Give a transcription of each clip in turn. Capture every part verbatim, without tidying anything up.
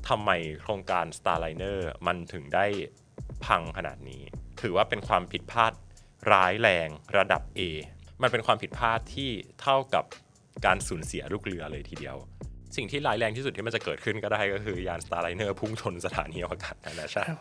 ทำไมโครงการ Starliner มันถึงได้พังขนาดนี้ถือว่าเป็นความผิดพลาดร้ายแรงระดับ A มันเป็นความผิดพลาดที่เท่ากับการสูญเสียลูกเรือเลยทีเดียวสิ่งที่ร้ายแรงที่สุดที่มันจะเกิดขึ้นก็ได้ก็คือยาน Starliner พุ่งชนสถานีอวกาศนานาชาติ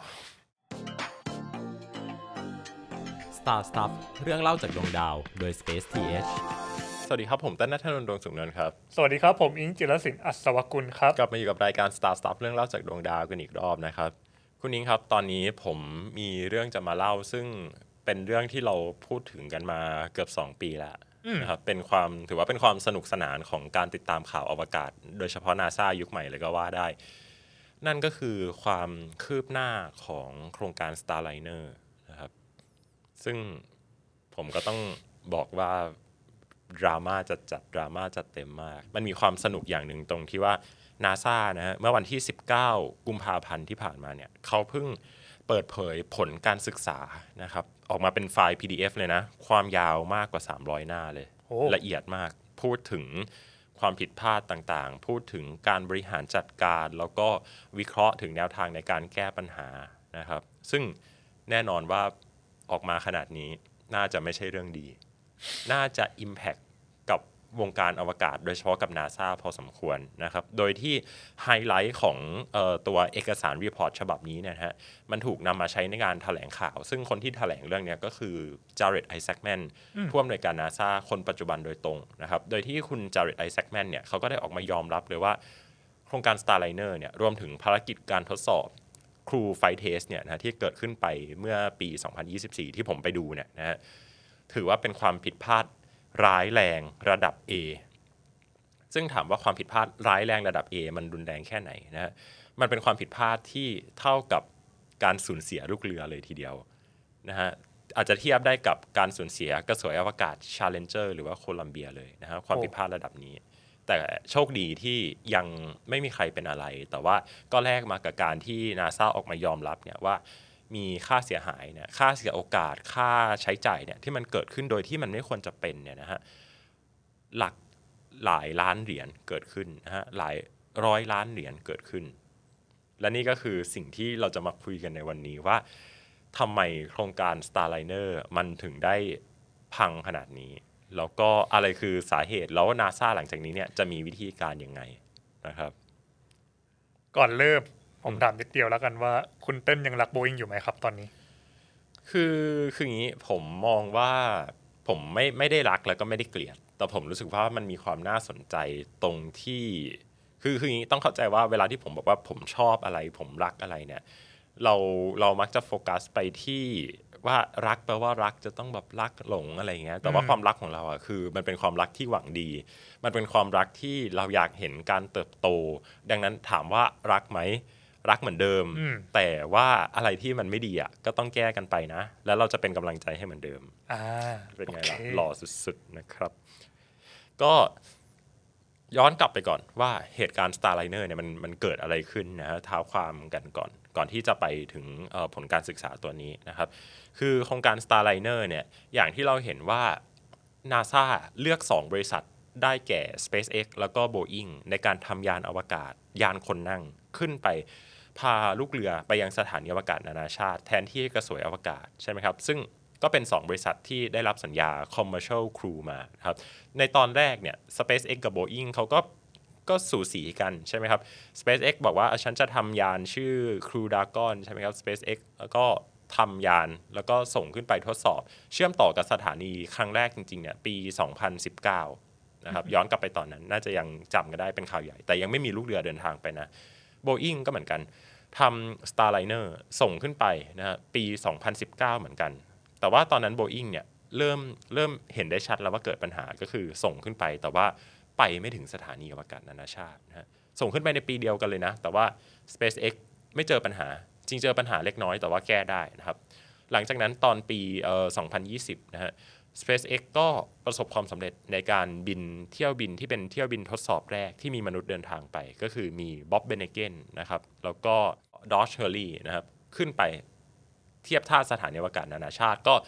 Star Stuff เรื่องเล่าจากดวงดาวโดย Space ที เอชสวัสดีครับผมตั้นณัฐนนท์ ดวงสุขนนท์ครับสวัสดีครับผมอิงจิรศิลป์อัศวกุลครับกลับมาอยู่กับรายการ Star Stuff เรื่องเล่าจากดวงดาวกันอีกรอบนะครับคุณอิงครับตอนนี้ผมมีเรื่องจะมาเล่าซึ่งเป็นเรื่องที่เราพูดถึงกันมาเกือบสองปีแล้วนะครับเป็นความถือว่าเป็นความสนุกสนานของการติดตามข่าวอวกาศโดยเฉพาะ NASA ยุคใหม่เลยก็ว่าได้นั่นก็คือความคืบหน้าของโครงการ Starliner นะครับซึ่งผมก็ต้องบอกว่าดราม่าจัดจัดดราม่าจัดเต็มมากมันมีความสนุกอย่างหนึ่งตรงที่ว่า NASA นะฮะเมื่อวันที่สิบเก้ากุมภาพันธ์ที่ผ่านมาเนี่ยเขาเพิ่งเปิดเผยผลการศึกษานะครับออกมาเป็นไฟล์ พี ดี เอฟ เลยนะความยาวมากกว่าสามร้อยหน้าเลยละเอียดมากพูดถึงความผิดพลาดต่างๆพูดถึงการบริหารจัดการแล้วก็วิเคราะห์ถึงแนวทางในการแก้ปัญหานะครับซึ่งแน่นอนว่าออกมาขนาดนี้น่าจะไม่ใช่เรื่องดีน่าจะ impact กับวงการอวกาศโดยเฉพาะกับ NASA พอสมควรนะครับโดยที่ไฮไลท์ของเอ่อตัวเอกสารรีพอร์ตฉบับนี้เนี่ยฮะมันถูกนำมาใช้ในการแถลงข่าวซึ่งคนที่แถลงเรื่องนี้ก็คือ Jared Isaacman ผู้อำนวยการ NASA คนปัจจุบันโดยตรงนะครับโดยที่คุณ Jared Isaacman เนี่ยเขาก็ได้ออกมายอมรับเลยว่าโครงการ Starliner เนี่ยรวมถึงภารกิจการทดสอบ Crew Flight Test เนี่ยนะที่เกิดขึ้นไปเมื่อปีสองพันยี่สิบสี่ที่ผมไปดูเนี่ยนะฮะถือว่าเป็นความผิดพลาดร้ายแรงระดับ A ซึ่งถามว่าความผิดพลาดร้ายแรงระดับ A มันรุนแรงแค่ไหนนะฮะมันเป็นความผิดพลาดที่เท่ากับการสูญเสียลูกเรือเลยทีเดียวนะฮะอาจจะเทียบได้กับการสูญเสียกระสวยอวกาศ Challenger หรือว่าโคลัมเบียเลยนะฮะความผิดพลาดระดับนี้แต่โชคดีที่ยังไม่มีใครเป็นอะไรแต่ว่าก็แลกมากับการที่ NASA ออกมายอมรับเนี่ยว่ามีค่าเสียหายเนี่ยค่าเสียโอกาสค่าใช้จ่ายเนี่ยที่มันเกิดขึ้นโดยที่มันไม่ควรจะเป็นเนี่ยนะฮะหลักหลายล้านเหรียญเกิดขึ้นนะฮะหลายร้อยล้านเหรียญเกิดขึ้นและนี่ก็คือสิ่งที่เราจะมาคุยกันในวันนี้ว่าทำไมโครงการ Starliner มันถึงได้พังขนาดนี้แล้วก็อะไรคือสาเหตุแล้ว NASA หลังจากนี้เนี่ยจะมีวิธีการยังไงนะครับก่อนเริ่มผมถามนิดเดียวแล้วกันว่าคุณเต้นยังรักโบอิงอยู่ไหมครับตอนนี้คือคืออย่างนี้ผมมองว่าผมไม่ไม่ได้รักแล้วก็ไม่ได้เกลียดแต่ผมรู้สึกว่ามันมีความน่าสนใจตรงที่คือคืออย่างนี้ต้องเข้าใจว่าเวลาที่ผมบอกว่าผมชอบอะไรผมรักอะไรเนี่ยเราเรามักจะโฟกัสไปที่ว่ารักแปลว่ารักจะต้องแบบรักหลงอะไรเงี้ยแต่ว่าความรักของเราอ่ะคือมันเป็นความรักที่หวังดีมันเป็นความรักที่เราอยากเห็นการเติบโตดังนั้นถามว่ารักไหมรักเหมือนเดิมแต่ว่าอะไรที่มันไม่ดีอ่ะก็ต้องแก้กันไปนะแล้วเราจะเป็นกำลังใจให้เหมือนเดิมอ่าเป็นไงล่ะ okay. หล่อสุดๆนะครับก็ย้อนกลับไปก่อนว่าเหตุการณ์ Starliner เนี่ยมันมันเกิดอะไรขึ้นนะฮะเท้าความกันก่อนก่อนที่จะไปถึงผลการศึกษาตัวนี้นะครับคือโครงการ Starliner เนี่ยอย่างที่เราเห็นว่า NASA เลือกสองบริษัทได้แก่ SpaceX แล้วก็ Boeing ในการทำยานอวกาศยานคนนั่งขึ้นไปพาลูกเรือไปยังสถานีอวกาศนานาชาติแทนที่กระสวยอวกาศใช่ไหมครับซึ่งก็เป็นสองบริษัทที่ได้รับสัญญา commercial crew มาครับในตอนแรกเนี่ย SpaceX กับ Boeing เขาก็ก็สูสีกันใช่ไหมครับ SpaceX บอกว่าฉันจะทำยานชื่อ Crew Dragon ใช่ไหมครับ SpaceX แล้วก็ทำยานแล้วก็ส่งขึ้นไปทดสอบเชื่อมต่อกับสถานีครั้งแรกจริงๆเนี่ยปีสองพันสิบเก้านะครับย้อนกลับไปตอนนั้นน่าจะยังจำกันได้เป็นข่าวใหญ่แต่ยังไม่มีลูกเรือเดินทางไปนะ Boeing ก็เหมือนกันทำ Starliner ส่งขึ้นไปนะฮะปีสองพันสิบเก้าเหมือนกันแต่ว่าตอนนั้น Boeing เนี่ยเริ่มเริ่มเห็นได้ชัดแล้วว่าเกิดปัญหาก็คือส่งขึ้นไปแต่ว่าไปไม่ถึงสถานีอวกาศนานาชาตินะฮะส่งขึ้นไปในปีเดียวกันเลยนะแต่ว่า SpaceX ไม่เจอปัญหาจริงเจอปัญหาเล็กน้อยแต่ว่าแก้ได้นะครับหลังจากนั้นตอนปีเอ่อสองพันยี่สิบนะฮะ SpaceX ก็ประสบความสำเร็จในการบินเที่ยวบินที่เป็นเที่ยวบินทดสอบแรกที่มีมนุษย์เดินทางไปก็คือมีบ๊อบเบเนเกนนะครับแล้วก็ดอชเฮอร์ลีนะครับขึ้นไปเทียบท่าสถานีอวกาศนานาชาติก็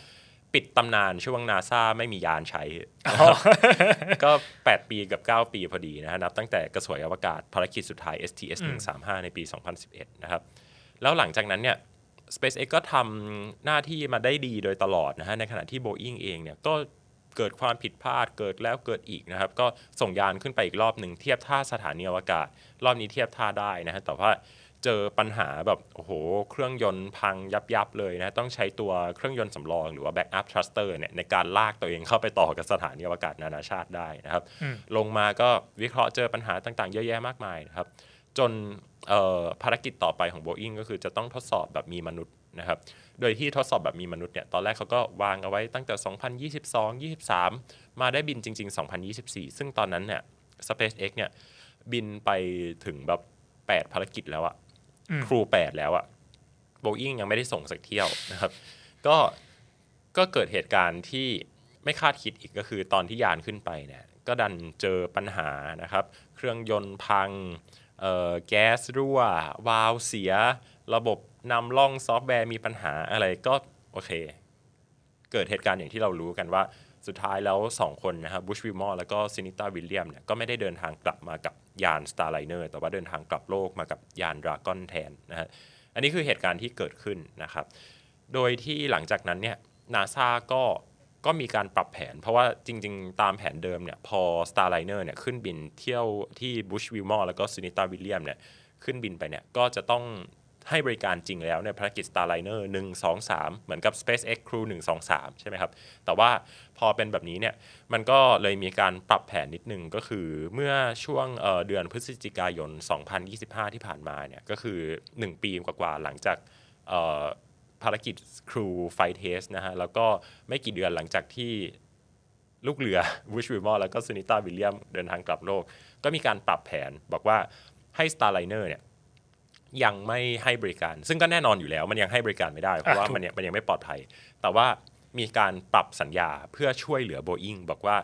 ปิดตำนานช่วง NASA ไม่มียานใช้ ก็แปดปีกับเก้าปีพอดีนะฮะนับตั้งแต่กระสวยอวกาศภารกิจสุดท้าย เอส ที เอส หนึ่งสามห้าในปีสองพันสิบเอ็ดนะครับแล้วหลังจากนั้นเนี่ย SpaceX ก็ทำหน้าที่มาได้ดีโดยตลอดนะฮะในขณะที่ Boeing เองเนี่ยก็เกิดความผิดพลาดเกิดแล้วเกิดอีกนะครับก็ส่งยานขึ้นไปอีกรอบหนึ่งเทียบท่าสถานีอวกาศรอบนี้เทียบท่าได้นะฮะแต่ว่าเจอปัญหาแบบโอ้โหเครื่องยนต์พังยับยับเลยนะต้องใช้ตัวเครื่องยนต์สำรองหรือว่า backup thruster เนี่ยในการลากตัวเองเข้าไปต่อกับสถานีอวกาศนานาชาติได้นะครับลงมาก็วิเคราะห์เจอปัญหาต่างๆเยอะแยะมากมายนะครับจนภารกิจต่อไปของ Boeing ก็คือจะต้องทดสอบแบบมีมนุษย์นะครับโดยที่ทดสอบแบบมีมนุษย์เนี่ยตอนแรกเขาก็วางเอาไว้ตั้งแต่สองพันยี่สิบสอง ยี่สิบสามมาได้บินจริงๆสองพันยี่สิบสี่ซึ่งตอนนั้นเนี่ย SpaceX เนี่ยบินไปถึงแบบแปดภารกิจแล้วอะครูแปดแล้วอะ Boeing ยังไม่ได้ส่งสักเที่ยวนะครับก็ก็เกิดเหตุการณ์ที่ไม่คาดคิดอีกก็คือตอนที่ยานขึ้นไปเนี่ยก็ดันเจอปัญหานะครับเครื่องยนต์พังแก๊สรั่ววาล์วเสียระบบนำล่องซอฟต์แวร์มีปัญหาอะไรก็โอเคเกิดเหตุการณ์อย่างที่เรารู้กันว่าสุดท้ายแล้วสองคนนะครับบุชวิลมอร์แล้วก็ซินิต้าวิลเลียมเนี่ยก็ไม่ได้เดินทางกลับมากับยาน Starliner แต่ว่าเดินทางกลับโลกมากับยาน Dragon แทนนะฮะอันนี้คือเหตุการณ์ที่เกิดขึ้นนะครับโดยที่หลังจากนั้นเนี่ย NASA ก็ก็มีการปรับแผนเพราะว่าจริงๆตามแผนเดิมเนี่ยพอ Starliner เนี่ยขึ้นบินเที่ยวที่บุชวิลมอร์แล้วก็ซินิต้าวิลเลียมเนี่ยขึ้นบินไปเนี่ยก็จะต้องให้บริการจริงแล้วในภารกิจ Starliner หนึ่ง สอง สามเหมือนกับ SpaceX Crew หนึ่ง สอง สามใช่ไหมครับแต่ว่าพอเป็นแบบนี้เนี่ยมันก็เลยมีการปรับแผนนิดนึงก็คือเมื่อช่วง เอ่อ เดือนพฤศจิกายนสองพันยี่สิบห้าที่ผ่านมาเนี่ยก็คือหนึ่งปีกว่าๆหลังจากเอ่อภารกิจ Crew Flight Test นะฮะแล้วก็ไม่กี่เดือนหลังจากที่ลูกเรือ Bush Wilmore แล้วก็ Sunita Williams เดินทางกลับโลกก็มีการปรับแผนบอกว่าให้ Starliner เนี่ยยังไม่ให้บริการซึ่งก็แน่นอนอยู่แล้วมันยังให้บริการไม่ได้เพราะว่ามันยังมันยังไม่ปลอดภัยแต่ว่ามีการปรับสัญญาเพื่อช่วยเหลือ Boeing บอกว่า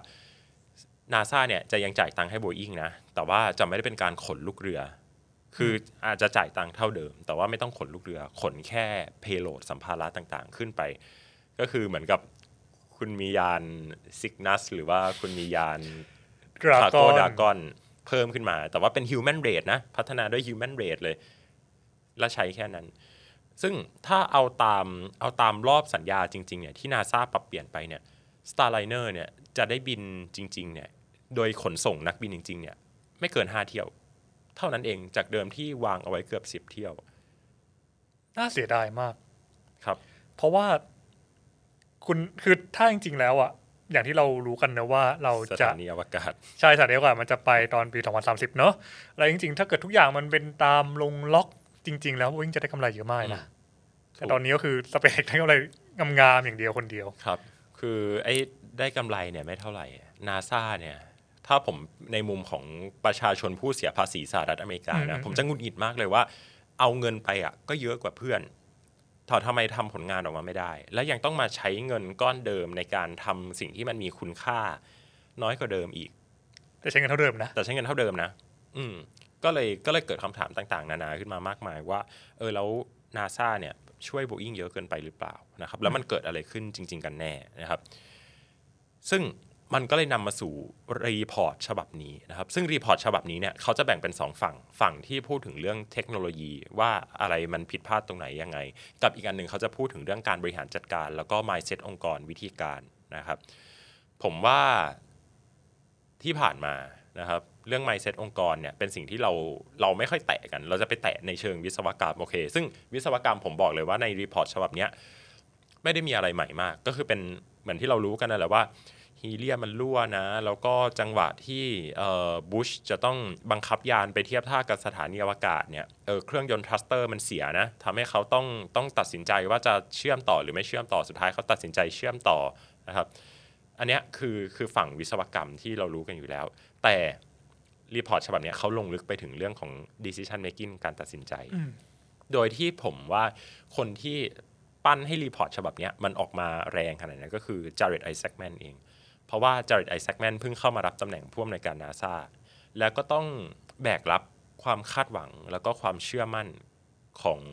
NASA เนี่ยจะยังจ่ายตังค์ให้ Boeing นะแต่ว่าจะไม่ได้เป็นการขนลูกเรือคืออาจจะจ่ายตังค์เท่าเดิมแต่ว่าไม่ต้องขนลูกเรือขนแค่ payload สัมภาระต่างๆขึ้นไปก็คือเหมือนกับคุณมียาน Cygnus หรือว่าคุณมียาน Cargo Dragon เพิ่มขึ้นมาแต่ว่าเป็น human rate นะพัฒนาด้วย human rate เลยและใช้แค่นั้นซึ่งถ้าเอาตามเอาตามรอบสัญญาจริงๆเนี่ยที่ NASA ปรับเปลี่ยนไปเนี่ย Starliner เนี่ยจะได้บินจริงๆเนี่ยโดยขนส่งนักบินจริงๆเนี่ยไม่เกินห้าเที่ยวเท่านั้นเองจากเดิมที่วางเอาไว้เกือบสิบเที่ยวน่าเสียดายมากครับเพราะว่าคุณคือถ้าจริงๆแล้วอ่ะอย่างที่เรารู้กันนะว่าเราจะสถานีอวกาศใช่สถานีอวกาศมันจะไปตอนปีสองพันสามสิบเนอะแล้วจริงๆถ้าเกิดทุกอย่างมันเป็นตามลงล็อกจริงๆแล้ววิ่งจะได้กำไรเยอะมากนะแต่ตอนนี้ก็คือสเปซได้กำไรงามๆอย่างเดียวคนเดียวครับคือไอ้ได้กำไรเนี่ยไม่เท่าไหร่ NASA เนี่ยถ้าผมในมุมของประชาชนผู้เสียภาษีสหรัฐอเมริกานะผมจะหงุดหงิดมากเลยว่าเอาเงินไปอ่ะก็เยอะกว่าเพื่อนถอดทำไมทำผลงานออกมาไม่ได้และยังต้องมาใช้เงินก้อนเดิมในการทำสิ่งที่มันมีคุณค่าน้อยกว่าเดิมอีกแต่ใช้เงินเท่าเดิมนะแต่ใช้เงินเท่าเดิมนะอืมก็เลยก็เลยเกิดคำถามต่างๆนานาขึ้นมามากมายว่าเออแล้ว NASA เนี่ยช่วย Boeing เยอะเกินไปหรือเปล่านะครับแล้วมันเกิดอะไรขึ้นจริงๆกันแน่นะครับซึ่งมันก็เลยนำมาสู่รีพอร์ตฉบับนี้นะครับซึ่งรีพอร์ตฉบับนี้เนี่ยเขาจะแบ่งเป็นสองฝั่งฝั่งที่พูดถึงเรื่องเทคโนโลยีว่าอะไรมันผิดพลาดตรงไหนยังไงกับอีกอันหนึ่งเขาจะพูดถึงเรื่องการบริหารจัดการแล้วก็ mindset องค์กรวิธีการนะครับผมว่าที่ผ่านมานะครับเรื่อง mindset องค์กรเนี่ยเป็นสิ่งที่เราเราไม่ค่อยแตะกันเราจะไปแตะในเชิงวิศวกรรมโอเคซึ่งวิศวกรรมผมบอกเลยว่าในรีพอร์ตฉบับนี้ไม่ได้มีอะไรใหม่มากก็คือเป็นเหมือนที่เรารู้กันนั่นแหละว่าฮีเลียมมันรั่วนะแล้วก็จังหวะที่บุชจะต้องบังคับยานไปเทียบท่ากับสถานีอวกาศเนี่ย เ, เครื่องยนต์ทรัสเตอร์มันเสียนะทำให้เขาต้องต้องตัดสินใจว่าจะเชื่อมต่อหรือไม่เชื่อมต่อสุดท้ายเขาตัดสินใจเชื่อมต่อนะครับอันนี้คือคือฝั่งวิศวกรรมที่เรารู้กันอยู่แล้วแต่รีพอร์ตฉบับนี้เขาลงลึกไปถึงเรื่องของ decision making การตัดสินใจโดยที่ผมว่าคนที่ปั้นให้รีพอร์ตฉบับนี้มันออกมาแรงขนาดนั้นก็คือ Jared Isaacman เองเพราะว่า Jared Isaacman เพิ่งเข้ามารับตำแหน่งผู้อำนวยการ NASA แล้วก็ต้องแบกรับความคาดหวังแล้วก็ความเชื่อมั่นของ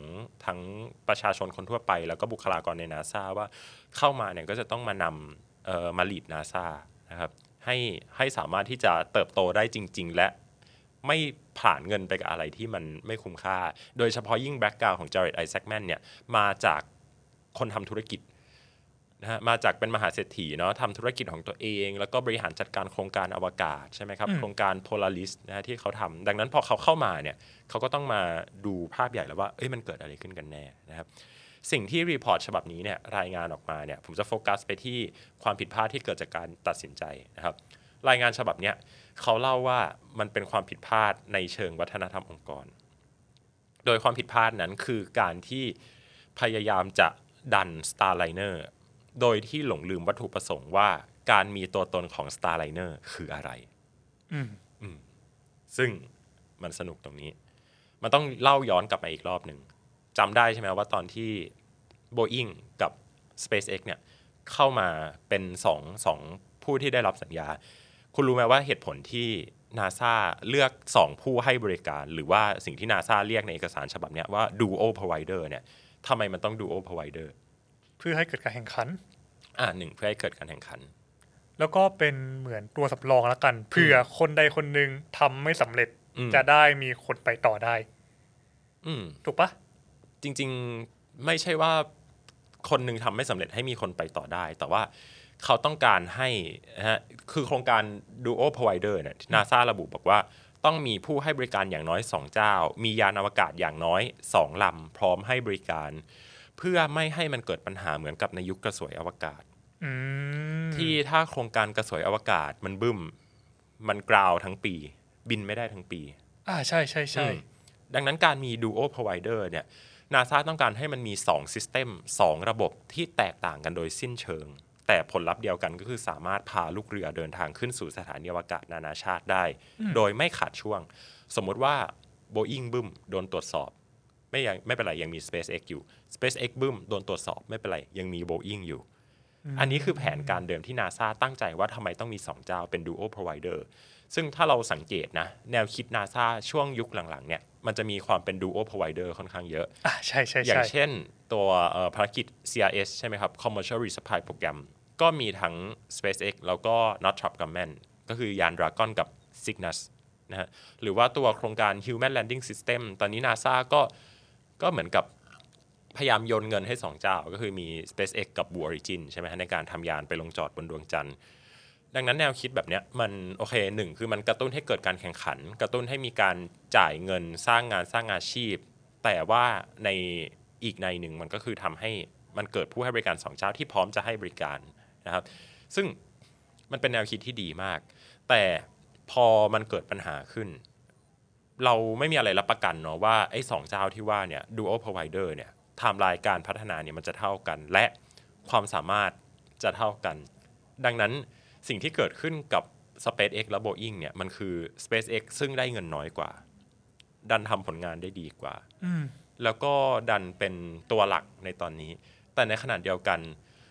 ทั้งประชาชนคนทั่วไปแล้วก็บุคลากรใน NASA ว่าเข้ามาเนี่ยก็จะต้องมานำเอ่อมาลีด NASA นะครับให้ให้สามารถที่จะเติบโตได้จริงๆและไม่ผ่านเงินไปกับอะไรที่มันไม่คุ้มค่าโดยเฉพาะยิ่งแบ็กกราวด์ของ Jared Isaacman เนี่ยมาจากคนทำธุรกิจนะฮะมาจากเป็นมหาเศรษฐีเนาะทำธุรกิจของตัวเองแล้วก็บริหารจัดการโครงการอวกาศใช่ไหมครับโครงการ Polaris นะฮะที่เขาทำดังนั้นพอเขาเข้ามาเนี่ยเขาก็ต้องมาดูภาพใหญ่แล้วว่าเอ้ยมันเกิดอะไรขึ้นกันแน่นะครับสิ่งที่รีพอร์ตฉบับนี้เนี่ยรายงานออกมาเนี่ยผมจะโฟกัสไปที่ความผิดพลาดที่เกิดจากการตัดสินใจนะครับรายงานฉบับเนี้ยเขาเล่าว่ามันเป็นความผิดพลาดในเชิงวัฒนธรรมองค์กรโดยความผิดพลาดนั้นคือการที่พยายามจะดัน Starliner โดยที่หลงลืมวัตถุประสงค์ว่าการมีตัวตนของ Starliner คืออะไรอืมอืมซึ่งมันสนุกตรงนี้มันต้องเล่าย้อนกลับมาอีกรอบหนึ่งจำได้ใช่ไหมว่าตอนที่ Boeing กับ SpaceX เนี่ยเข้ามาเป็นสองสองผู้ที่ได้รับสัญญาคุณรู้ไหมว่าเหตุผลที่ NASA เลือกสองผู้ให้บริการหรือว่าสิ่งที่ NASA เรียกในเอกสารฉบับนี้ว่า Dual Provider เนี่ยทำไมมันต้อง Dual Provider เพื่อให้เกิดการแข่งขันอ่าหนึ่งเพื่อให้เกิดการแข่งขันแล้วก็เป็นเหมือนตัวสำรองแล้วกันเผื่อคนใดคนหนึ่งทำไม่สำเร็จจะได้มีคนไปต่อได้ถูกปะจริงๆไม่ใช่ว่าคนหนึ่งทำไม่สำเร็จให้มีคนไปต่อได้แต่ว่าเขาต้องการให้นะฮะคือโครงการ Dual Provider เนี่ย NASA ระบุบอกว่าต้องมีผู้ให้บริการอย่างน้อยสองเจ้ามียานอวกาศอย่างน้อยสองลำพร้อมให้บริการเพื่อไม่ให้มันเกิดปัญหาเหมือนกับในยุคกระสวยอวกาศที่ถ้าโครงการกระสวยอวกาศมันบึ้มมันกราวทั้งปีบินไม่ได้ทั้งปีอ่าใช่ใช่ใช่ดังนั้นการมี Dual Provider เนี่ย NASA ต้องการให้มันมีสอง System สองระบบที่แตกต่างกันโดยสิ้นเชิงแต่ผลลัพธ์เดียวกันก็คือสามารถพาลูกเรือเดินทางขึ้นสู่สถานีอวกาศนานาชาติได้โดยไม่ขาดช่วงสมมุติว่า Boeing บึ้มโดนตรวจสอบไม่ยังไม่เป็นไรยังมี SpaceX อยู่ SpaceX บึ้มโดนตรวจสอบไม่เป็นไรยังมี Boeing อยู่อันนี้คือแผนการเดิมที่ NASA ตั้งใจว่าทำไมต้องมีสองเจ้าเป็น Dual Provider ซึ่งถ้าเราสังเกตนะแนวคิด NASA ช่วงยุคหลังๆเนี่ยมันจะมีความเป็น Dual Provider ค่อนข้างเยอะอ่ะใช่ใช่อย่างเช่นตัวภารกิจ ซี อาร์ เอส ใช่ไหมครับ Commercial Resupply Program ก็มีทั้ง SpaceX แล้วก็ Northrop Grumman ก็คือยาน Dragon กับ Cygnus นะฮะหรือว่าตัวโครงการ Human Landing System ตอนนี้ NASA ก็ก็เหมือนกับพยายามโยนเงินให้สองเจ้าก็คือมี SpaceX กับ Blue Origin ใช่ไหมฮะในการทำยานไปลงจอดบนดวงจันทร์ดังนั้นแนวคิดแบบนี้มันโอเคหนึ่งคือมันกระตุ้นให้เกิดการแข่งขันกระตุ้นให้มีการจ่ายเงินสร้างงานสร้างอาชีพแต่ว่าในอีกในหนึ่งมันก็คือทำให้มันเกิดผู้ให้บริการสองเจ้าที่พร้อมจะให้บริการนะครับซึ่งมันเป็นแนวคิดที่ดีมากแต่พอมันเกิดปัญหาขึ้นเราไม่มีอะไรรับประกันเนาะว่าไอ้สองเจ้าที่ว่าเนี่ย Dual Provider เนี่ยไทม์ไลน์การพัฒนาเนี่ยมันจะเท่ากันและความสามารถจะเท่ากันดังนั้นสิ่งที่เกิดขึ้นกับ SpaceX และ Boeing เนี่ยมันคือ SpaceX ซึ่งได้เงินน้อยกว่าดันทำผลงานได้ดีกว่าแล้วก็ดันเป็นตัวหลักในตอนนี้แต่ในขณะเดียวกัน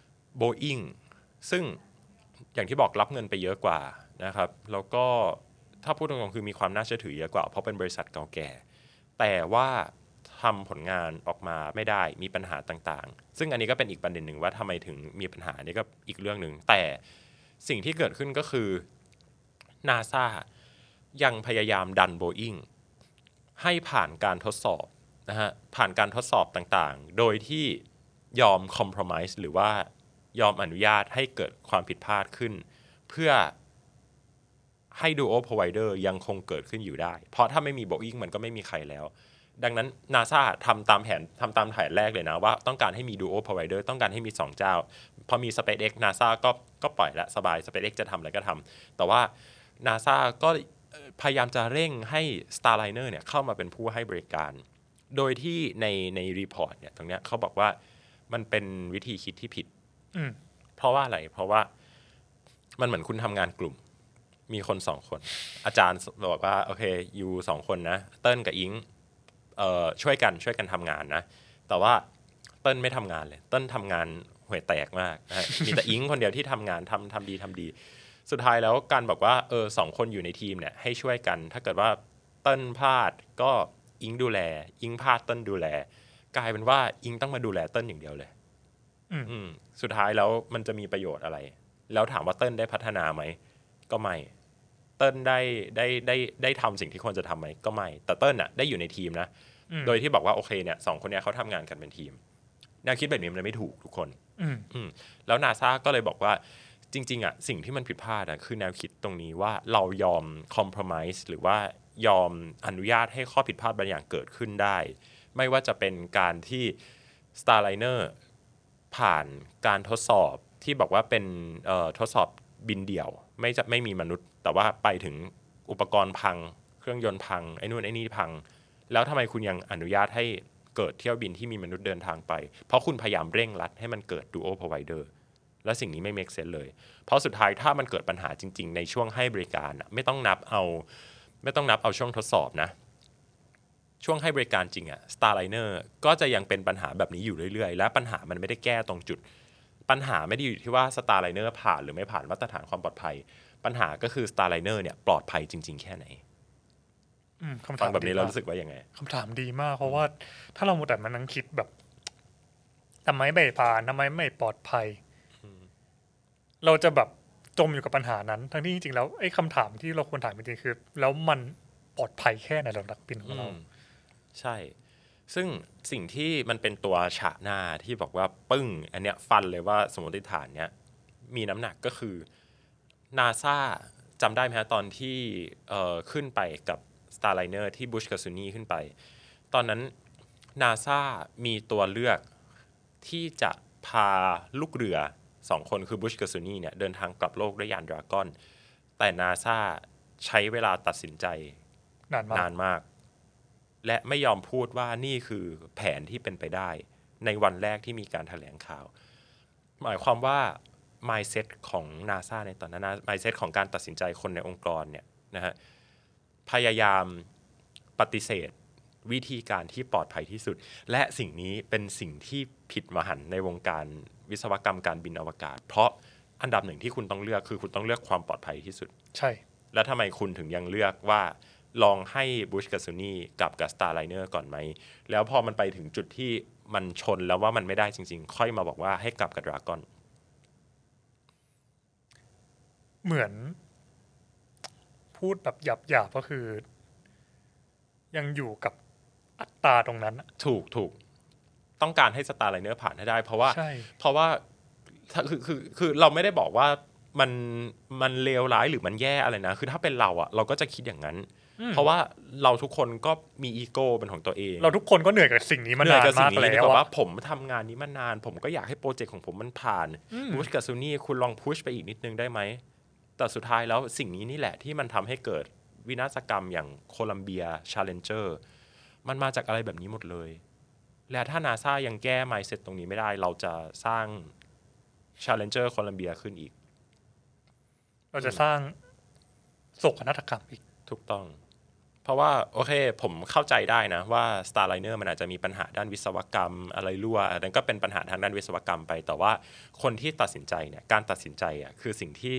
Boeing ซึ่งอย่างที่บอกรับเงินไปเยอะกว่านะครับแล้วก็ถ้าพูดตรงๆคือมีความน่าเชื่อถือเยอะกว่าเพราะเป็นบริษัทเก่าแก่แต่ว่าทำผลงานออกมาไม่ได้มีปัญหาต่างๆซึ่งอันนี้ก็เป็นอีกประเด็นหนึ่งว่าทำไมถึงมีปัญหานี่ก็อีกเรื่องหนึ่งแต่สิ่งที่เกิดขึ้นก็คือ NASA ยังพยายามดัน Boeing ให้ผ่านการทดสอบนะฮะผ่านการทดสอบต่างๆโดยที่ยอม compromise หรือว่ายอมอนุญาตให้เกิดความผิดพลาดขึ้นเพื่อให้ Dual Provider ยังคงเกิดขึ้นอยู่ได้เพราะถ้าไม่มี Boeing มันก็ไม่มีใครแล้วดังนั้น NASA ทำตามแผนทำตามแผนแรกเลยนะว่าต้องการให้มี Dual Provider ต้องการให้มีสองเจ้าพอมี SpaceX NASA ก็ก็ปล่อยละสบาย SpaceX จะทำอะไรก็ทำแต่ว่า NASA ก็พยายามจะเร่งให้ Starliner เนี่ยเข้ามาเป็นผู้ให้บริการโดยที่ในในรีพอร์ตเนี่ยตรงเนี้ยเขาบอกว่ามันเป็นวิธีคิดที่ผิดเพราะว่าอะไรเพราะว่ามันเหมือนคุณทำงานกลุ่มมีคนสองคนอาจารย์บอกว่าโอเคอยู่สองคนนะเติ้ลกับอิงเอ่อช่วยกันช่วยกันทำงานนะแต่ว่าเติ้ลไม่ทำงานเลยเติ้ลทำงานห่วยแตกมากนะ มีแต่อิงคนเดียวที่ทำงานทำทำดีทำดีสุดท้ายแล้วการบอกว่าเออสองคนอยู่ในทีมเนี่ยให้ช่วยกันถ้าเกิดว่าเติ้ลพลาดก็อิงดูแลอิงพลาดเติ้ลดูแลกลายเป็นว่าอิงต้องมาดูแลเติ้ลอย่างเดียวเลยอืมสุดท้ายแล้วมันจะมีประโยชน์อะไรแล้วถามว่าเติ้ลได้พัฒนาไหมก็ไม่เติ้ลได้ได้ได้ได้ทำสิ่งที่ควรจะทำไหมก็ไม่แต่เติ้ลน่ะได้อยู่ในทีมนะโดยที่บอกว่าโอเคเนี่ยสองคนเนี้ยเขาทำงานกันเป็นทีมแนวคิดแบบนี้มันไม่ถูกทุกคนอืมแล้วนาซาก็เลยบอกว่าจริงๆอ่ะสิ่งที่มันผิดพลาดอ่ะคือแนวคิดตรงนี้ว่าเรายอมคอมเพลมไพร์หรือว่ายอมอนุญาตให้ข้อผิดพลาดบางอย่างเกิดขึ้นได้ไม่ว่าจะเป็นการที่ Starliner ผ่านการทดสอบที่บอกว่าเป็นทดสอบบินเดี่ยวไม่จะไม่มีมนุษย์แต่ว่าไปถึงอุปกรณ์พังเครื่องยนต์พังไอ้นู่นไอ้นี่พังแล้วทำไมคุณยังอนุญาตให้เกิดเที่ยวบินที่มีมนุษย์เดินทางไปเพราะคุณพยายามเร่งรัดให้มันเกิด dual provider และสิ่งนี้ไม่ make sense เลยเพราะสุดท้ายถ้ามันเกิดปัญหาจริงๆในช่วงให้บริการไม่ต้องนับเอาไม่ต้องนับเอาช่วงทดสอบนะช่วงให้บริการจริงอะ Starliner ก็จะยังเป็นปัญหาแบบนี้อยู่เรื่อยๆและปัญหามันไม่ได้แก้ตรงจุดปัญหาไม่ได้อยู่ที่ว่า Starliner ผ่านหรือไม่ผ่านมาตรฐานความปลอดภัยปัญหาก็คือ Starliner เนี่ยปลอดภัยจริงๆแค่ไหนฟังแบบนี้เรารู้สึกว่ายังไงคำถามดีมากเพราะว่าถ้าเราหมดแต่มันนั่งคิดแบบทำไมไม่ผ่านทำไมไม่ปลอดภัยเราจะแบบจมอยู่กับปัญหานั้นทั้งที่จริงๆแล้วไอ้คำถามที่เราควรถามจริงๆคือแล้วมันปลอดภัยแค่ไหนสำหรับนักบินของเราใช่ซึ่งสิ่งที่มันเป็นตัวฉะหน้าที่บอกว่าปึ้งอันเนี้ยฟันเลยว่าสมมติฐานเนี้ยมีน้ำหนักก็คือ NASA จำได้ไหมฮะตอนที่เอ่อขึ้นไปกับ Starliner ที่บุชกับซูนี่ขึ้นไปตอนนั้น NASA มีตัวเลือกที่จะพาลูกเรือสองคนคือบุชกับซูนี่เนี่ยเดินทางกลับโลกด้วยยานดราก้อนแต่ NASA ใช้เวลาตัดสินใจนานมากนานมากและไม่ยอมพูดว่านี่คือแผนที่เป็นไปได้ในวันแรกที่มีการแถลงข่าวหมายความว่า mindset ของ NASA ในตอนนั้น mindset ของการตัดสินใจคนในองค์กรเนี่ยนะฮะพยายามปฏิเสธวิธีการที่ปลอดภัยที่สุดและสิ่งนี้เป็นสิ่งที่ผิดมหันต์ในวงการวิศวกรรมการบินอวกาศเพราะอันดับหนึ่งที่คุณต้องเลือกคือคุณต้องเลือกความปลอดภัยที่สุดใช่แล้วทำไมคุณถึงยังเลือกว่าลองให้บุชกับซูนี่กับกับ Starliner ก่อนไหมแล้วพอมันไปถึงจุดที่มันชนแล้วว่ามันไม่ได้จริงๆค่อยมาบอกว่าให้กลับกับดราก้อนเหมือนพูดแบบหยาบๆก็คือยังอยู่กับอัตราตรงนั้นถูกถูกต้องการให้ Starliner ผ่านให้ได้เพราะว่าเพราะว่าคือคือคือเราไม่ได้บอกว่ามันมันเลวร้ายหรือมันแย่อะไรนะคือถ้าเป็นเราอะเราก็จะคิดอย่างนั้นเพราะว่าเราทุกคนก็มีอีโก้เป็นของตัวเองเราทุกคนก็เหนื่อยกับสิ่งนี้มานานมากแล้วว่าผมทำงานนี้มานานผมก็อยากให้โปรเจกต์ของผมมันผ่านพุชกับซูนี่คุณลองพุชไปอีกนิดนึงได้ไหมแต่สุดท้ายแล้วสิ่งนี้นี่แหละที่มันทำให้เกิดวินาศกรรมอย่างโคลัมเบีย Challenger มันมาจากอะไรแบบนี้หมดเลยและถ้า NASA ยังแก้ mindset ตรงนี้ไม่ได้เราจะสร้าง Challenger โคลัมเบียขึ้นอีกเราจะสร้างโศกนาฏกรรมอีกถูกต้องเพราะว่าโอเคผมเข้าใจได้นะว่า Starliner มันอาจจะมีปัญหาด้านวิศวกรรมอะไรรั่วอันนั้นก็เป็นปัญหาทางด้านวิศวกรรมไปแต่ว่าคนที่ตัดสินใจเนี่ยการตัดสินใจอ่ะคือสิ่งที่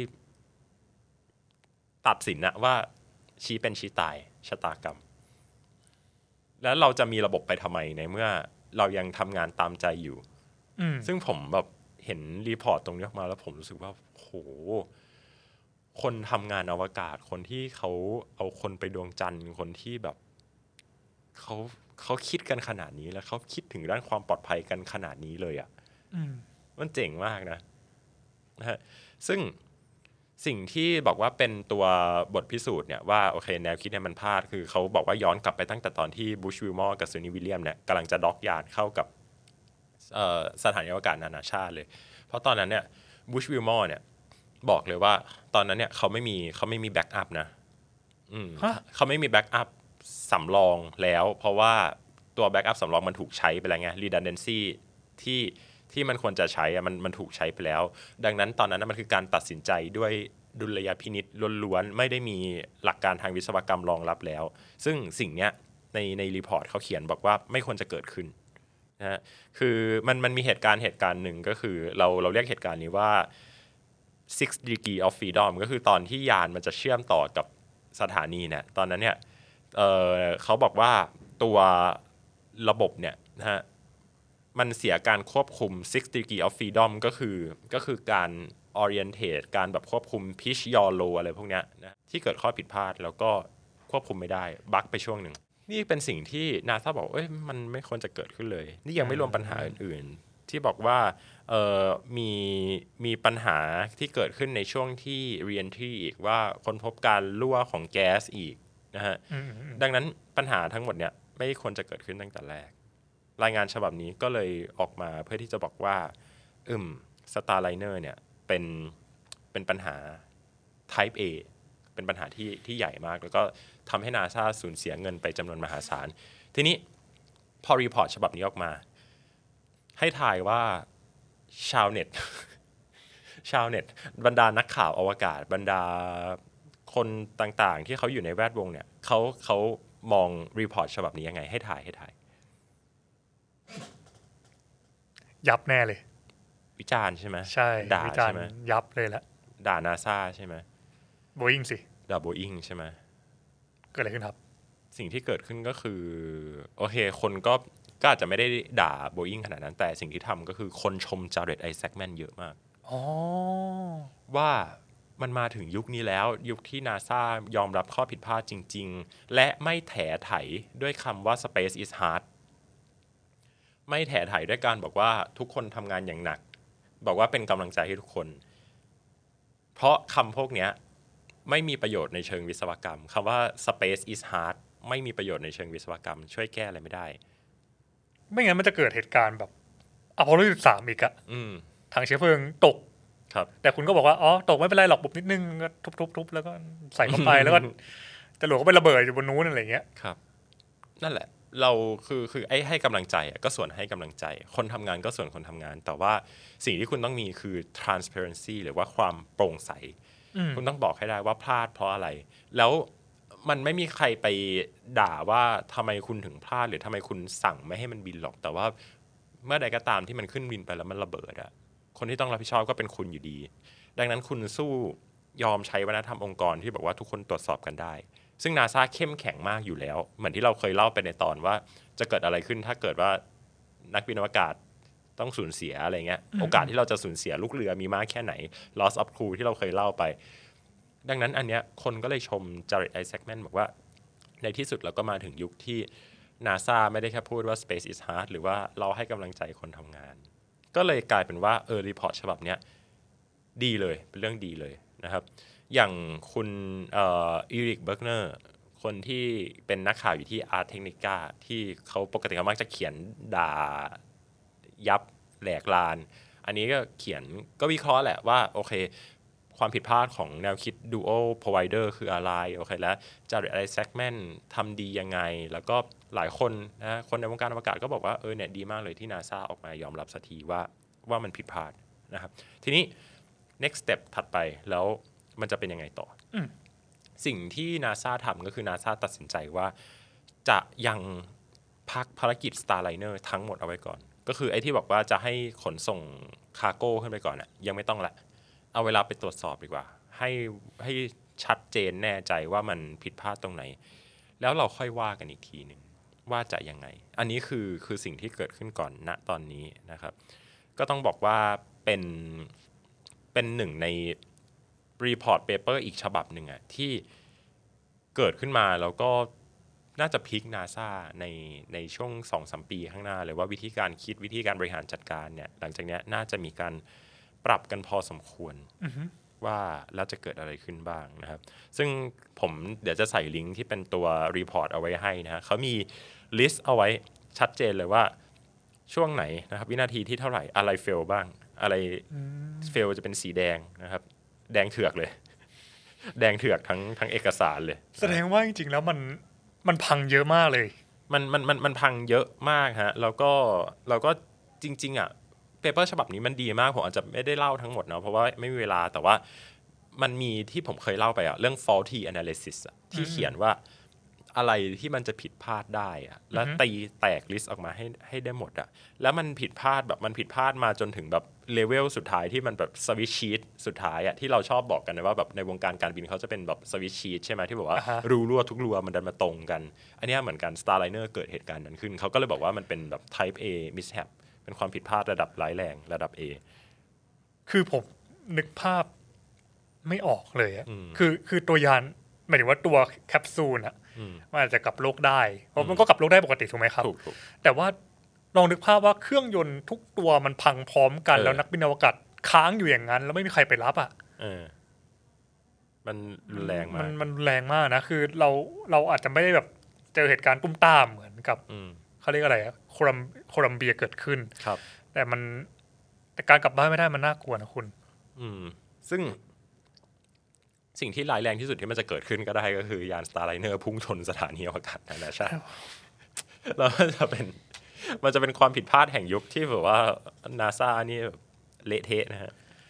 ตัดสินนะว่าชี้เป็นชี้ตายชะตากรรมแล้วเราจะมีระบบไปทำไมในเมื่อเรายังทำงานตามใจอยู่ซึ่งผมแบบเห็นรีพอร์ตตรงนี้ออกมาแล้วผมรู้สึกว่าโหคนทำงานอวกาศคนที่เขาเอาคนไปดวงจันทร์คนที่แบบเขาเขาคิดกันขนาดนี้แล้วเขาคิดถึงด้านความปลอดภัยกันขนาดนี้เลยอ่ะมันเจ๋งมากนะนะฮะซึ่งสิ่งที่บอกว่าเป็นตัวบทพิสูจน์เนี่ยว่าโอเคแนวคิดเนี่ยมันพลาดคือเขาบอกว่าย้อนกลับไปตั้งแต่ตอนที่บุชวิลมอร์กับซูนี่วิลเลียมเนี่ยกำลังจะด็อกยานเข้ากับสถานีอวกาศนานาชาติเลยเพราะตอนนั้นเนี่ยบุชวิลมอร์เนี่ยบอกเลยว่าตอนนั้นเนี่ยเขาไม่มีเขาไม่มีแบ็กอัพนะเขาไม่มีแบ็กอัพสำรองแล้วเพราะว่าตัวแบ็กอัพสำรองมันถูกใช้ไปแล้วไง redundancy ที่ที่มันควรจะใช้อะมันมันถูกใช้ไปแล้วดังนั้นตอนนั้นมันคือการตัดสินใจด้วยดุลยพินิจล้วนๆไม่ได้มีหลักการทางวิศวกรรมรองรับแล้วซึ่งสิ่งเนี้ยในในรีพอร์ตเขาเขียนบอกว่าไม่ควรจะเกิดขึ้นนะฮะคือมันมันมีเหตุการณ์เหตุการณ์หนึ่งก็คือเราเราเรียกเหตุการณ์นี้ว่า six degree of freedom ก็คือตอนที่ยานมันจะเชื่อมต่อกับสถานีเนี่ยตอนนั้นเนี่ย เอ่อ เขาบอกว่าตัวระบบเนี่ยนะฮะมันเสียการควบคุม six degree of freedom ก็คือก็คือการ orientate การแบบควบคุม pitch yaw low อะไรพวกเนี้ยนะที่เกิดข้อผิดพลาดแล้วก็ควบคุมไม่ได้บั๊กไปช่วงหนึ่งนี่เป็นสิ่งที่ NASA บอกเอ้ยมันไม่ควรจะเกิดขึ้นเลยนี่ยังไม่รวมปัญหาอื่นๆที่บอกว่าเอ่อมีมีปัญหาที่เกิดขึ้นในช่วงที่ re-entry อีกว่าค้นพบการรั่วของแก๊สอีกนะฮะดังนั้นปัญหาทั้งหมดเนี่ยไม่ควรจะเกิดขึ้นตั้งแต่แรกรายงานฉบับนี้ก็เลยออกมาเพื่อที่จะบอกว่าอืม Starliner เนี่ยเป็นเป็นปัญหา Type A เป็นปัญหาที่ที่ใหญ่มากแล้วก็ทำให้ NASA สูญเสียเงินไปจำนวนมหาศาลทีนี้พอรีพอร์ตฉบับนี้ออกมาให้ทายว่าชาวเน็ต ชาวเน็ตบรรดานักข่าวอวกาศบรรดาคนต่างๆที่เขาอยู่ในแวดวงเนี่ยเขาเขามองรีพอร์ตฉบับนี้ยังไงให้ถ่ายให้ถ่ายยับแน่เลยวิจารณ์ใช่ไหมใช่ด่าวิจารณ์ใช่ไหมยับเลยละด่านาซาใช่ไหมโบอิงสิด่าโบอิงใช่ไหมเกิดอะไรขึ้นครับสิ่งที่เกิดขึ้นก็คือโอเคคนก็ก็อาจจะไม่ได้ด่าโบอิงขนาดนั้นแต่สิ่งที่ทำก็คือคนชมจาเร็ดไอแซคแมนเยอะมากอ๋อว่ามันมาถึงยุคนี้แล้วยุคที่ NASA ยอมรับข้อผิดพลาดจริงๆและไม่แถไถด้วยคำว่า space is hard ไม่แถไถด้วยการบอกว่าทุกคนทำงานอย่างหนักบอกว่าเป็นกำลังใจให้ทุกคนเพราะคำพวกนี้ไม่มีประโยชน์ในเชิงวิศวกรรมคำว่า space is hard ไม่มีประโยชน์ในเชิงวิศวกรรมช่วยแก้อะไรไม่ได้ไม่งั้นมันจะเกิดเหตุการณ์แบบอพอลโลสิบสามอีกอะถังเชื้อเพลิงตกแต่คุณก็บอกว่าอ๋อตกไม่เป็นไรหรอกบุบนิดนึงก็ทุบๆแล้วก็ใส่เข้าไปแล้วก็จรวดก็ไประเบิดอยู่บนนู้นอะไรเงี้ยครับนั่นแหละเราคือคือไอ้ให้กำลังใจก็ส่วนให้กำลังใจคนทำงานก็ส่วนคนทำงานแต่ว่าสิ่งที่คุณต้องมีคือ transparency หรือว่าความโปร่งใสคุณต้องบอกให้ได้ว่าพลาดเพราะอะไรแล้วมันไม่มีใครไปด่าว่าทำไมคุณถึงพลาดหรือทำไมคุณสั่งไม่ให้มันบินหรอกแต่ว่าเมื่อใดก็ตามที่มันขึ้นบินไปแล้วมันระเบิดอะคนที่ต้องรับผิดชอบก็เป็นคุณอยู่ดีดังนั้นคุณสู้ยอมใช้วัฒนธรรมองค์กรที่บอกว่าทุกคนตรวจสอบกันได้ซึ่ง NASA เข้มแข็งมากอยู่แล้วเหมือนที่เราเคยเล่าไปในตอนว่าจะเกิดอะไรขึ้นถ้าเกิดว่านักบินอวกาศต้องสูญเสียอะไรเงี้ยโอกาสที่เราจะสูญเสียลูกเรือมีมากแค่ไหน loss of crew ที่เราเคยเล่าไปดังนั้นอันเนี้ยคนก็เลยชมจาเร็ดไอแซคแมนบอกว่าในที่สุดเราก็มาถึงยุคที่ NASA ไม่ได้แค่พูดว่า space is hard หรือว่าเราให้กำลังใจคนทำงานก็เลยกลายเป็นว่าเออรีพอร์ตฉบับเนี้ยดีเลยเป็นเรื่องดีเลยนะครับอย่างคุณเอ่ออีริกเบิร์กเนอร์คนที่เป็นนักข่าวอยู่ที่ Ars Technica ที่เขาปกติเขามักจะเขียนด่ายับแหลกลานอันนี้ก็เขียนก็วิเคราะห์แหละว่าโอเคความผิดพลาดของแนวคิด Dual Provider คืออะไรโอเคแล้วจาเร็ดไอแซคแมนทำดียังไงแล้วก็หลายคนนะคนในวงการอวกาศก็บอกว่าเออเนี่ยดีมากเลยที่ NASA ออกมายอมรับสักทีว่าว่ามันผิดพลาดนะครับทีนี้ next step ถัดไปแล้วมันจะเป็นยังไงต่อสิ่งที่ NASA ทำก็คือ NASA ตัดสินใจว่าจะยังพักภารกิจ Starliner ทั้งหมดเอาไว้ก่อนก็คือไอ้ที่บอกว่าจะให้ขนส่งคาร์โก้ขึ้นไปก่อนน่ะยังไม่ต้องละเอาเวลาไปตรวจสอบดีกว่าให้ให้ชัดเจนแน่ใจว่ามันผิดพลาดตรงไหนแล้วเราค่อยว่ากันอีกทีหนึ่งว่าจะยังไงอันนี้คือคือสิ่งที่เกิดขึ้นก่อนณตอนนี้นะครับก็ต้องบอกว่าเป็นเป็นหนึ่งในรีพอร์ตเปเปอร์อีกฉบับหนึ่งอะที่เกิดขึ้นมาแล้วก็น่าจะพลิก NASA ในในช่วง สองถึงสาม ปีข้างหน้าเลยว่าวิธีการคิดวิธีการบริหารจัดการเนี่ยหลังจากนี้น่าจะมีการปรับกันพอสมควร uh-huh. ว่าแล้วจะเกิดอะไรขึ้นบ้างนะครับซึ่งผมเดี๋ยวจะใส่ลิงก์ที่เป็นตัวรีพอร์ตเอาไว้ให้นะเขามีลิสต์เอาไว้ชัดเจนเลยว่าช่วงไหนนะครับวินาทีที่เท่าไหร่อะไรเฟลบ้างอะไรเฟลจะเป็นสีแดงนะครับแดงเถือกเลยแดงเถือกทั้งทั้งเอกสารเลยแสดงว่าจริงๆแล้วมันมันพังเยอะมากเลยมันมันมันมันพังเยอะมากฮะแล้วก็เราก็จริงๆอ่ะเปเปอร์ฉบับนี้มันดีมากผมอาจจะไม่ได้เล่าทั้งหมดเนาะเพราะว่าไม่มีเวลาแต่ว่ามันมีที่ผมเคยเล่าไปอะเรื่อง faulty analysis อะที่เขียนว่าอะไรที่มันจะผิดพลาดได้อะแล้วตีแตกลิสต์ออกมาให้ให้ได้หมดอะแล้วมันผิดพลาดแบบมันผิดพลาดมาจนถึงแบบเลเวลสุดท้ายที่มันแบบสวิตช์ชีทสุดท้ายอะที่เราชอบบอกกันนะว่าแบบในวงการการบินเขาจะเป็นแบบสวิตช์ชีทใช่ไหมที่บอกว่า uh-huh. รูรั่วทุกรัวมันดันมาตรงกันอันนี้เหมือนกัน Starliner เกิดเหตุการณ์นั้นขึ้นเขาก็เลยบอกว่ามันเป็นแบบ type A mishap เป็นความผิดพลาดระดับร้ายแรงระดับ A คือผมนึกภาพไม่ออกเลยอะคือคือตัวยานหมายถึงว่าตัวแคปซูลอะมันอาจจะกลับโลกได้เพราะมันก็กลับโลกได้ปกติถูกไหมครับถูกถูกแต่ว่าลองนึกภาพว่าเครื่องยนต์ทุกตัวมันพังพร้อมกันเออแล้วนักบินอวกาศค้างอยู่อย่างนั้น แล้วไม่มีใครไปรับอ่ะเออมันรุนแรงมากมันมันแรงมากนะคือเราเราอาจจะไม่ได้แบบเจอเหตุการณ์ตุ้มต้ามเหมือนกับอืมเขาเรียกอะไรอะโคลัมโคลัมเบียเกิดขึ้นครับแต่มันแต่การกลับบ้านไม่ได้มันน่ากลัวนะคุณอืมซึ่งสิ่งที่ร้ายแรงที่สุดที่มันจะเกิดขึ้นก็ได้ก็คือยาน Starliner พุ่งชนสถานีอวกาศนานาชาติ แล้วมันจะเป็นมันจะเป็นความผิดพลาดแห่งยุคที่แบบว่า NASA นี่แบบเละเทะนะฮะ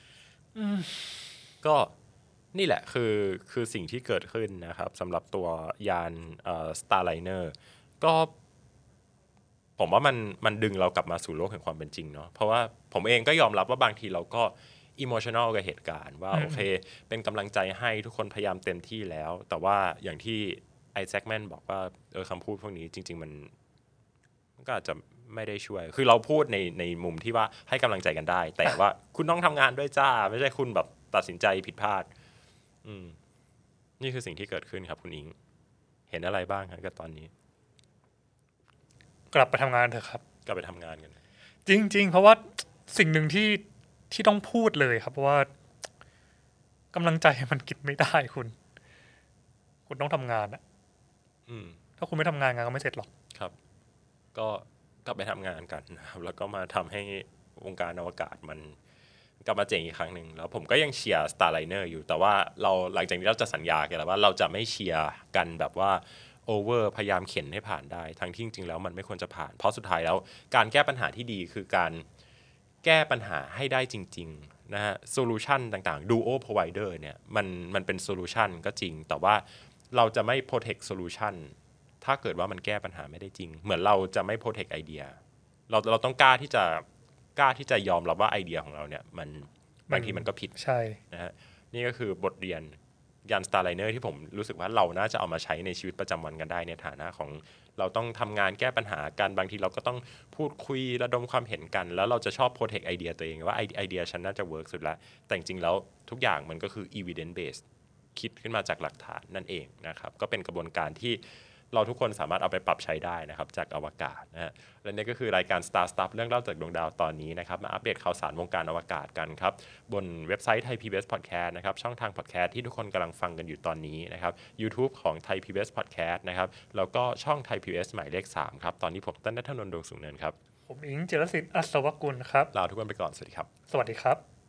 ก็นี่แหละคือคือสิ่งที่เกิดขึ้นนะครับสำหรับตัวยานเอ่อ Starliner ก็ผมว่ามันมันดึงเรากลับมาสู่โลกแห่งความเป็นจริงเนาะเพราะว่าผมเองก็ยอมรับว่าบางทีเราก็อิโมชัน a ลกับเหตุการณ์ว่าโอเคเป็นกำลังใจให้ทุกคนพยายามเต็มที่แล้ว แต่ว่าอย่างที่ไอแซคแมนบอกว่าเออคำพูดพวกนี้จริง ๆ มันก็อาจจะไม่ได้ช่วย คือเราพูดในในมุมที่ว่าให้กำลังใจกันได้ แต่ว่าคุณต้องทำงานด้วยจ้า ไม่ใช่คุณแบบตัดสินใจผิดพลาด อืมนี่คือสิ่งที่เกิดขึ้นครับคุณอิง เห็นอะไรบ้างครับกับตอนนี้กลับไปทำงานเถอะครับกลับไปทำงานกันจริง ๆ เพราะว่าสิ่งหนึ่งที่ที่ต้องพูดเลยครับเพราะว่ากำลังใจมันกินไม่ได้คุณ คุณต้องทำงานอะอืมถ้าคุณไม่ทำงานงานก็ไม่เสร็จหรอกครับ ก็กลับไปทำงานกันนะครับ แล้วก็มาทำให้วงการอวกาศมันกลับมาเจ๋งอีกครั้งหนึ่งแล้วผมก็ยังเชียร์ Starliner อยู่ แต่ว่าเราหลังจากนี้เราจะสัญญากันแล้วว่าเราจะไม่เชียร์กันแบบว่าโอเวอร์พยายามเข็นให้ผ่านได้ ทั้งที่จริงๆแล้วมันไม่ควรจะผ่าน เพราะสุดท้ายแล้วการแก้ปัญหาที่ดีคือการแก้ปัญหาให้ได้จริงๆนะฮะโซลูชันต่างๆ Duo Provider เนี่ยมันมันเป็นโซลูชันก็จริง แต่ว่าเราจะไม่ protect solution ถ้าเกิดว่ามันแก้ปัญหาไม่ได้จริง เหมือนเราจะไม่ protect ไอเดียเราเราต้องกล้าที่จะกล้าที่จะยอมรับว่าไอเดียของเราเนี่ยมันบางทีมันก็ผิดใช่นะฮะนี่ก็คือบทเรียนยาน Starliner ที่ผมรู้สึกว่าเราน่าจะเอามาใช้ในชีวิตประจำวันกันได้ในฐานะของเราต้องทำงานแก้ปัญหากันบางทีเราก็ต้องพูดคุยระดมความเห็นกัน แล้วเราจะชอบ protect ไอเดียตัวเองว่าไอไอเดียฉันน่าจะ work สุดแล้วแต่จริงๆแล้วทุกอย่างมันก็คือ evidence based คิดขึ้นมาจากหลักฐานนั่นเองนะครับก็เป็นกระบวนการที่เราทุกคนสามารถเอาไปปรับใช้ได้นะครับจากอวกาศนะฮะและนี่ก็คือรายการ Star Stuff เรื่องเล่าจากดวงดาวตอนนี้นะครับมาอัปเดตข่าวสารวงการอวกาศกันครับบนเว็บไซต์ Thai พี บี เอส Podcast นะครับช่องทาง Podcast ที่ทุกคนกำลังฟังกันอยู่ตอนนี้นะครับ YouTube ของ Thai พี บี เอส Podcast นะครับแล้วก็ช่อง Thai พี บี เอส หมายเลขสามครับตอนนี้ผมต้นณัฐนนท์ ดวงสูงเนินครับผมอิงเจรศิษฐ์อัศวกุลครับลาทุกคนไปก่อนสวัสดีครับสวัสดีครับ